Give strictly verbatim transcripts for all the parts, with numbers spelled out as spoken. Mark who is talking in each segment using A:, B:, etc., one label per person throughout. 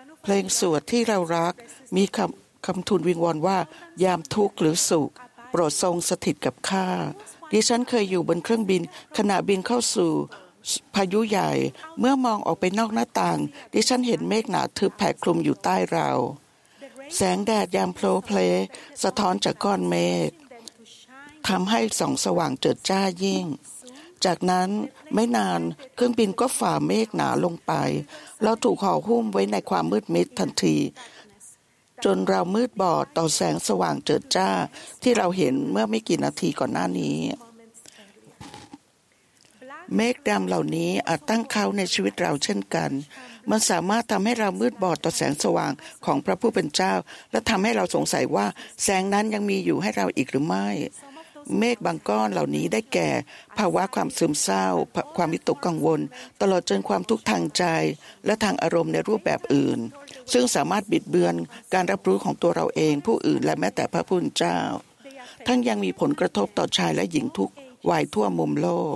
A: เพลงสวดที่เรารักมีคำคำทูลวิงวอนว่ายามทุกข์หรือสุขโปรดทรงสถิตกับข้าดิฉันเคยอยู่บนเครื่องบินขณะบินเข้าสู่พายุใหญ่เมื่อมองออกไปนอกหน้าต่างดิฉันเห็นเมฆหนาทึบแผ่คลุมอยู่ใต้เราแสงแดดยามโผล่เพลสะท้อนจากก้อนเมฆทำให้ส่องสว่างเจิดจ้ายิ่งจากนั้นไม่นานเครื่องบินก็ฝ่าเมฆหนาลงไปเราถูกห่อหุ้มไว้ในความมืดมิดทันทีจนเรามืดบอดต่อแสงสว่างเจิดจ้าที่เราเห็นเมื่อไม่กี่นาทีก่อนหน้านี้เมฆดำเหล่านี้อาจตั้งเขาในชีวิตเราเช่นกันมันสามารถทำให้เรามืดบอดต่อแสงสว่างของพระผู้เป็นเจ้าและทำให้เราสงสัยว่าแสงนั้นยังมีอยู่ให้เราอีกหรือไม่เมฆบางก้อนเหล่านี้ได้แก่ภาวะความซึมเศร้าความวิตกกังวลตลอดจนความทุกข์ทางใจและทางอารมณ์ในรูปแบบอื่นซึ่งสามารถบิดเบือนการรับรู้ของตัวเราเองผู้อื่นและแม้แต่พระผู้เป็นเจ้าทั้งยังมีผลกระทบต่อชายและหญิงทุกวัยทั่วมุมโลก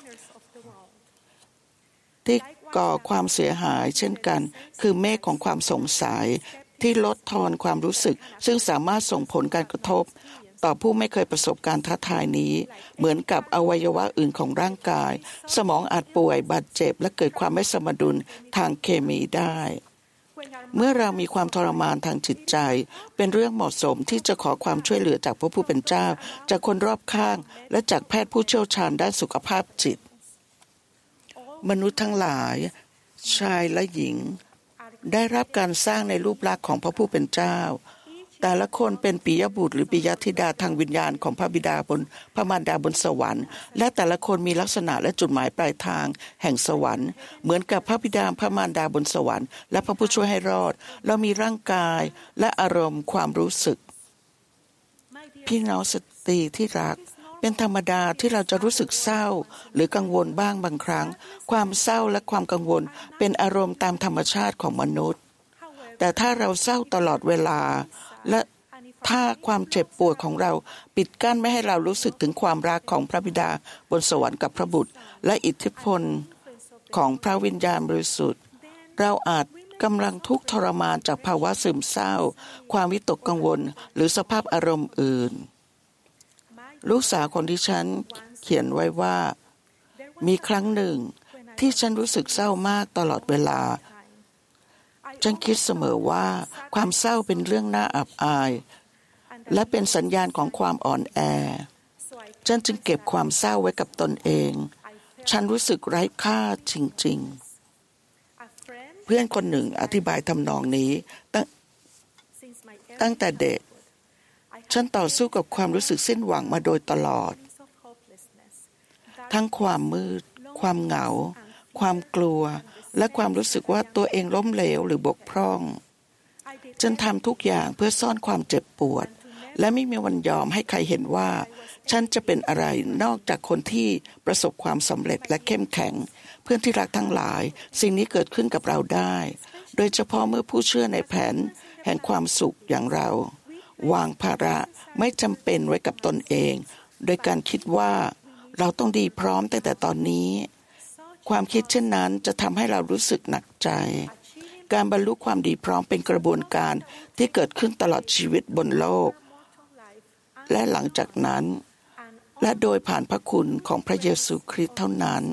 A: ที่ก่อความเสียหายเช่นกันคือเมฆของความสงสัยที่ลดทอนความรู้สึกซึ่งสามารถส่งผลการกระทบต่อผู้ไม่เคยประสบการณ์ท้าทายนี้เหมือนกับอวัยวะอื่นของร่างกายสมองอาจป่วยบาดเจ็บและเกิดความไม่สมดุลทางเคมีได้เมื่อเรามีความทรมานทางจิตใจเป็นเรื่องเหมาะสมที่จะขอความช่วยเหลือจากพระผู้เป็นเจ้าจากคนรอบข้างและจากแพทย์ผู้เชี่ยวชาญด้านสุขภาพจิตมนุษย์ทั้งหลายชายและหญิงได้รับการสร้างในรูปลักษณ์ของพระผู้เป็นเจ้าแต่ละคนเป็นปิยบุตรหรือปิยธิดาทางวิญญาณของพระบิดาบนพระมารดาบนสวรรค์และแต่ละคนมีลักษณะและจุดหมายปลายทางแห่งสวรรค์เหมือนกับพระบิดาพระมารดาบนสวรรค์และพระผู้ช่วยให้รอดเรามีร่างกายและอารมณ์ความรู้สึกพี่น้องสตรีที่รักเป็นธรรมดาที่เราจะรู้สึกเศร้าหรือกังวลบ้างบางครั้งความเศร้าและความกังวลเป็นอารมณ์ตามธรรมชาติของมนุษย์แต่ถ้าเราเศร้าตลอดเวลาและถ้าความเจ็บปวดของเราปิดกั้นไม่ให้เรารู้สึกถึงความรักของพระบิดาบนสวรรค์กับพระบุตรและอิทธิพลของพระวิญญาณบริสุทธิ์เราอาจกำลังทุกข์ทรมานจากภาวะซึมเศร้าความวิตกกังวลหรือสภาพอารมณ์อื่นลูกสาวของดิฉันเขียนไว้ว่ามีครั้งหนึ่งที่ฉันรู้สึกเศร้ามากตลอดเวลาฉันคิดเสมอว่าความเศร้าเป็นเรื่องน่าอับอายและเป็นสัญญาณของความอ่อนแอฉันจึงเก็บความเศร้าไว้กับตนเองฉันรู้สึกไร้ค่าจริงๆเพื่อนคนหนึ่งอธิบายทำนองนี้ตั้งตั้งแต่เด็กฉันต่อสู้กับความรู้สึกสิ้นหวังมาโดยตลอดทั้งความมืดความเหงาความกลัวและความรู้สึกว่าตัวเองล้มเหลวหรือบกพร่องฉันทำทุกอย่างเพื่อซ่อนความเจ็บปวดและไม่มีวันยอมให้ใครเห็นว่าฉันจะเป็นอะไรนอกจากคนที่ประสบความสำเร็จและเข้มแข็งเพื่อนที่รักทั้งหลายสิ่งนี้เกิดขึ้นกับเราได้โดยเฉพาะเมื่อผู้เชื่อในแผนแห่งความสุขอย่างเราวางภาระไม่จำเป็นไว้กับตนเองโดยการคิดว่าเราต้องดีพร้อมตั้งแต่ตอนนี้ความคิดเช่นนั้นจะทำให้เรารู้สึกหนักใจการบรรลุความดีพร้อมเป็นกระบวนการที่เกิดขึ้นตลอดชีวิตบนโลกและหลังจากนั้นและโดยผ่านพระคุณของพระเยซูคริสต์เท่านั้น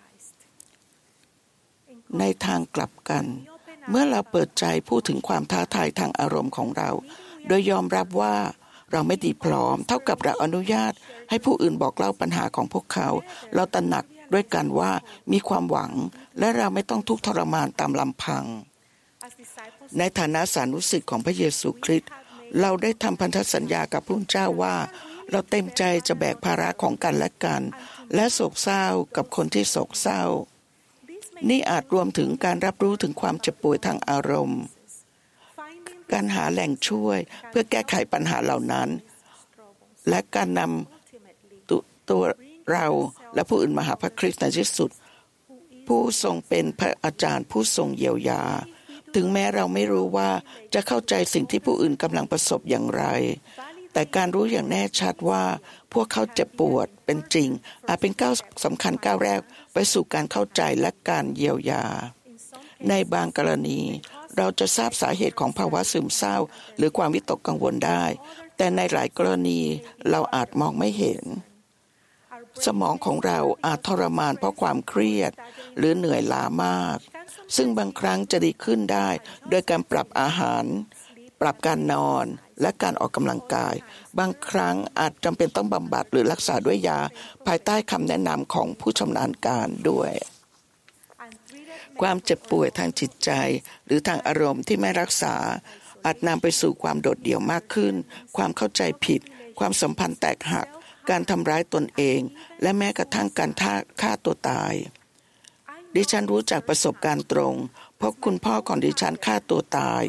A: ในทางกลับกันเมื่อเราเปิดใจพูดถึงความท้าทายทางอารมณ์ของเราโดยยอมรับว่าเราไม่ดีพร้อมเท่ากับเราอนุญาตให้ผู้อื่นบอกเล่าปัญหาของพวกเขาเราตระหนักด้วยกันว่ามีความหวังและเราไม่ต้องทุกข์ทรมานตามลำพังในฐานะสานุสิษย์ของพระเยซูคริสต์เราได้ทำพันธสัญญากับพระเจ้าว่าเราเต็มใจจะแบกภาระของกันและกันและโศกเศร้ากับคนที่โศกเศร้านี่อาจรวมถึงการรับรู้ถึงความเจ็บป่วยทางอารมณ์การหาแหล่งช่วยเพื่อแก้ไขปัญหาเหล่านั้นและการนำ ต, ตัวเราและผู้อื่นมาหาพระคริสต์ในที่สุดผู้ทรงเป็นพระอาจารย์ผู้ทรงเยียวยาถึงแม้เราไม่รู้ว่าจะเข้าใจสิ่งที่ผู้อื่นกำลังประสบอย่างไรแต่การรู้อย่างแน่ชัดว่าพวกเขาเจ็บปวดเป็นจริงอาจเป็นก้าวสำคัญก้าวแรกไปสู่การเข้าใจและการเยียวยาในบางกรณีเราจะทราบสาเหตุของภาวะซึมเศร้าหรือความวิตกกังวลได้แต่ในหลายกรณีเราอาจมองไม่เห็นสมองของเราอาจทรมานเพราะความเครียดหรือเหนื่อยล้ามากซึ่งบางครั้งจะดีขึ้นได้โดยการปรับอาหารปรับการนอนและการออกกำลังกายบางครั้งอาจจำเป็นต้องบำบัดหรือรักษาด้วยยาภายใต้คำแนะนำของผู้ชำนาญการด้วยความเจ็บป่วยทางจิตใจหรือทางอารมณ์ที่ไม่รักษาอาจนำไปสู่ความโดดเดี่ยวมากขึ้นความเข้าใจผิดความสัมพันธ์แตกหักการทำร้ายตนเองและแม้กระทั่งการฆ่าตัวตายดิฉันรู้จักประสบการณ์ตรงเพราะคุณพ่อของดิฉันฆ่าตัวตาย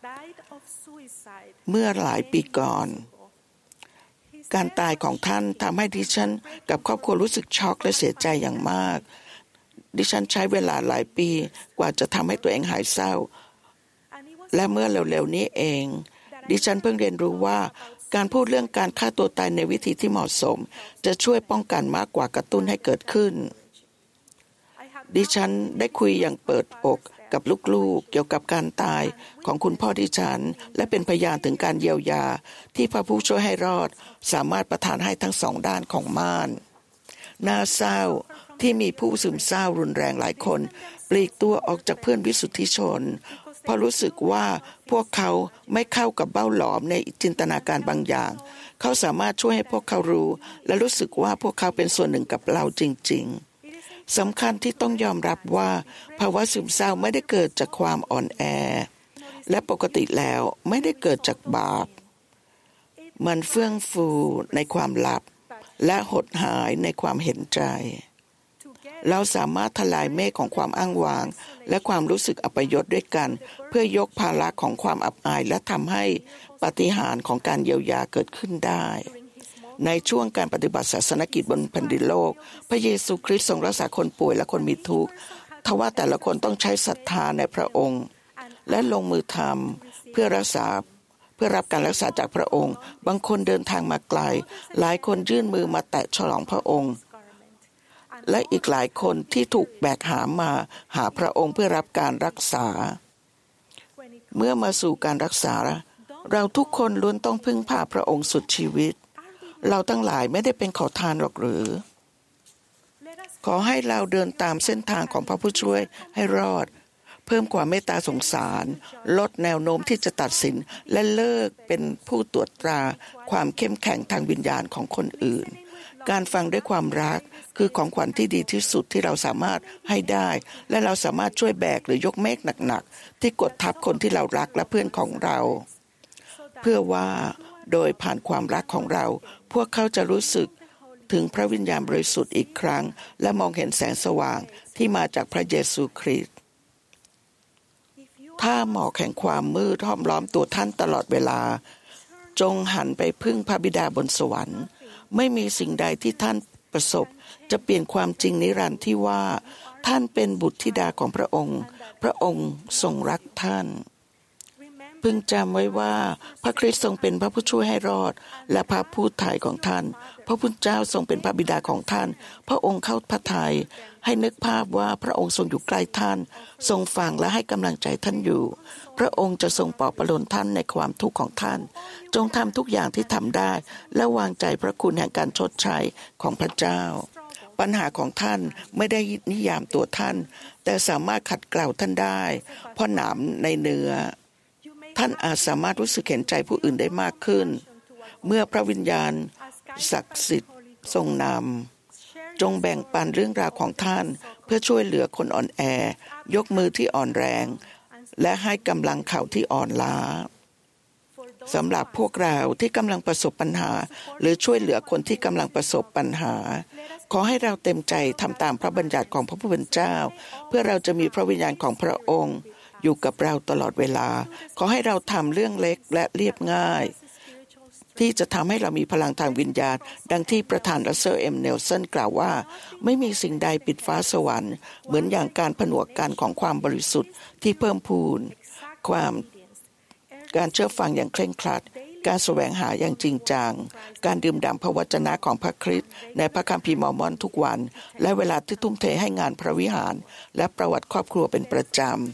A: เมื่อหลายปีก่อนการตายของท่านทำให้ดิฉันกับครอบครัวรู้สึกช็อกและเสียใจอย่างมากดิฉันใช้เวลาหลายปีกว่าจะทำให้ตัวเองหายเศร้าและเมื่อเร็วๆนี้เองดิฉันเพิ่งเรียนรู้ว่าการพูดเรื่องการฆ่าตัวตายในวิธีที่เหมาะสมจะช่วยป้องกันมากกว่ากระตุ้นให้เกิดขึ้นดิฉันได้คุยอย่างเปิดอกกับลูกๆเกี่ยวกับการตายของคุณพ่อดิฉันและเป็นพยานถึงการเยียวยาที่พระผู้ช่วยให้รอดสามารถประทานให้ทั้งสองด้านของม่านน่าเศร้าที่มีผู้ซึมเศร้ารุนแรงหลายคนปลีกตัวออกจากเพื่อนวิสุทธิชนเพราะรู้สึกว่าพวกเขาไม่เข้ากับเบ้าหลอมในจินตนาการบางอย่างเขาสามารถช่วยให้พวกเขารู้และรู้สึกว่าพวกเขาเป็นส่วนหนึ่งกับเราจริงๆสำคัญที่ต้องยอมรับว่าภาวะซึมเศร้าไม่ได้เกิดจากความอ่อนแอและปกติแล้วไม่ได้เกิดจากบาปมันเฟื่องฟูในความลับและหดหายในความเห็นใจเราสามารถทลายเมฆของความอ้างว้างและความรู้สึกอัปยศด้วยกันเพื่อยกภาระของความอับอายและทำให้ปาฏิหาริย์ของการเยียวยาเกิดขึ้นได้ในช่วงการปฏิบัติศาสนกิจบนแผ่นดินโลกพระเยซูคริสต์ทรงรักษาคนป่วยและคนมีทุกข์ทว่าแต่ละคนต้องใช้ศรัทธาในพระองค์และลงมือทำเพื่อรักษาเพื่อรับการรักษาจากพระองค์บางคนเดินทางมาไกลหลายคนยื่นมือมาแตะฉลองพระองค์และอีกหลายคนที่ถูกแบกหามมาหาพระองค์เพื่อรับการรักษาเมื่อมาสู่การรักษาเราทุกคนล้วนต้องพึ่งพาพระองค์สุดชีวิตเราทั้งหลายไม่ได้เป็นขอทานหรอกหรือขอให้เราเดินตามเส้นทางของพระผู้ช่วยให้รอดเพิ่มความเมตตาสงสารลดแนวโน้มที่จะตัดสินและเลิกเป็นผู้ตรวจตราความเข้มแข็งทางวิญญาณของคนอื่นการฟังด้วยความรักคือของขวัญที่ดีที่สุดที่เราสามารถให้ได้และเราสามารถช่วยแบกหรือยกเมฆหนักๆที่กดทับคนที่เรารักและเพื่อนของเราเพื่อว่าโดยผ่านความรักของเราพวกเขาจะรู้สึกถึงพระวิญญาณบริสุทธิ์อีกครั้งและมองเห็นแสงสว่างที่มาจากพระเยซูคริสต์ถ้าหมอกแห่งความมืดห้อมล้อมตัวท่านตลอดเวลาจงหันไปพึ่งพระบิดาบนสวรรค์ไม่มีสิ่งใดที่ท่านประสบจะเปลี่ยนความจริงนิรันดร์ที่ว่าท่านเป็นบุตรธิดาของพระองค์พระองค์ทรงรักท่านพึงจำไว้ว่าพระคริสต์ทรงเป็นพระผู้ช่วยให้รอดและพระผู้ไถ่ของท่านพระผู้เจ้าทรงเป็นพระบิดาของท่านพระองค์เข้าพระทัยให้นึกภาพว่าพระองค์ทรงอยู่ใกล้ท่านทรงฟังและให้กำลังใจท่านอยู่พระองค์จะทรงปลอบประโลมท่านในความทุกข์ของท่านจงทำทุกอย่างที่ทำได้และวางใจพระคุณแห่งการชดใช้ของพระเจ้าปัญหาของท่านไม่ได้นิยามตัวท่านแต่สามารถขัดเกลาท่านได้เพราะหนามในเนื้อท่านอาจสามารถรู้สึกเห็นใจผู้อื่นได้มากขึ้นเมื่อพระวิญญาณศักดิ์สิทธิ์ทรงนำจงแบ่งปันเรื่องราวของท่านเพื่อช่วยเหลือคนอ่อนแอยกมือที่อ่อนแรงและให้กำลังเข่าที่อ่อนล้าสำหรับพวกเราที่กำลังประสบปัญหาหรือช่วยเหลือคนที่กำลังประสบปัญหาขอให้เราเต็มใจทำตามพระบัญญัติของพระผู้เป็นเจ้าเพื่อเราจะมีพระวิญญาณของพระองค์อยู่กับเราตลอดเวลาขอให้เราทำเรื่องเล็กและเรียบง่ายที่จะทำให้เรามีพลังทางวิญญาณดังที่ประธานรัสเซล เอ็ม เนลสันกล่าวว่าไม่มีสิ่งใดปิดฟ้าสวรรค์เหมือนอย่างการผนวกกันของความบริสุทธิ์ที่เพิ่มพูนความการเชื่อฟังอย่างเคร่งครัดการแสวงหาอย่างจริงจังการดื่มด่ำพระวจนะของพระคริสต์ในพระคัมภีร์มอร์มอนทุกวันและเวลาที่ทุ่มเทให้งานพระวิหารและประวัติครอบครัวเป็นประจำ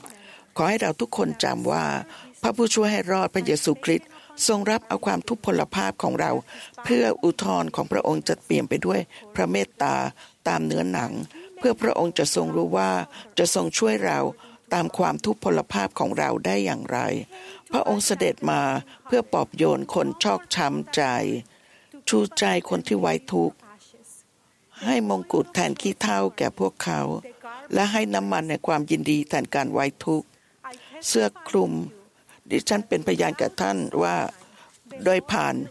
A: ขอให้เราทุกคนจำว่าพระผู้ช่วยให้รอดพระเยซูคริสต์ทรงรับเอาความทุพพลภาพของเราเพื่ออุทธรณ์ของพระองค์จะเปลี่ยนไปด้วยพระเมตตาตามเนื้อหนังเพื่อพระองค์จะทรงรู้ว่าจะทรงช่วยเราตามความทุพพลภาพของเราได้อย่างไรพระองค์เสด็จมาเพื่อปลอบโยนคนชอกช้ำใจชูใจคนที่ไว้ทุกข์ให้มงกุฎแทนขี้เถ้าแก่พวกเขาและให้น้ำมันในความยินดีแทนการไว้ทุกข์เสื้อคลุมดิฉันเป็นพยานกับท่านว่าโดยผ่าน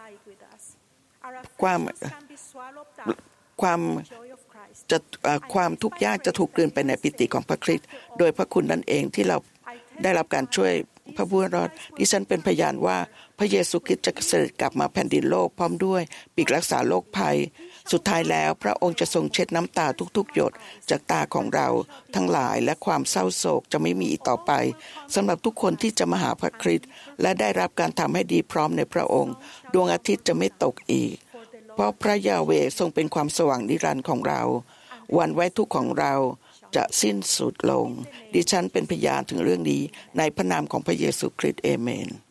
A: ความความจะความทุกข์ยากจะถูกกลืนไปในปิติของพระคริสต์โดยพระคุณนั่นเองที่เราได้รับการช่วยพระผู้รอดดิฉันเป็นพยานว่าพระเยซูคริสต์จะเสด็จกลับมาแผ่นดินโลกพร้อมด้วยปีกรักษาโรคภัยสุดท้ายแล้วพระองค์จะทรงเช็ดน้ำตาทุกๆหยดจากตาของเราทั้งหลายและความเศร้าโศกจะไม่มีอีกต่อไปสำหรับทุกคนที่จะมาหาพระคริสต์และได้รับการทำให้ดีพร้อมในพระองค์ดวงอาทิตย์จะไม่ตกอีกเพราะพระยาเวห์ทรงเป็นความสว่างนิรันดร์ของเราวันไว้ทุกข์ของเราจะสิ้นสุดลงดิฉันเป็นพยานถึงเรื่องนี้ในพระนามของพระเยซูคริสต์เอเมน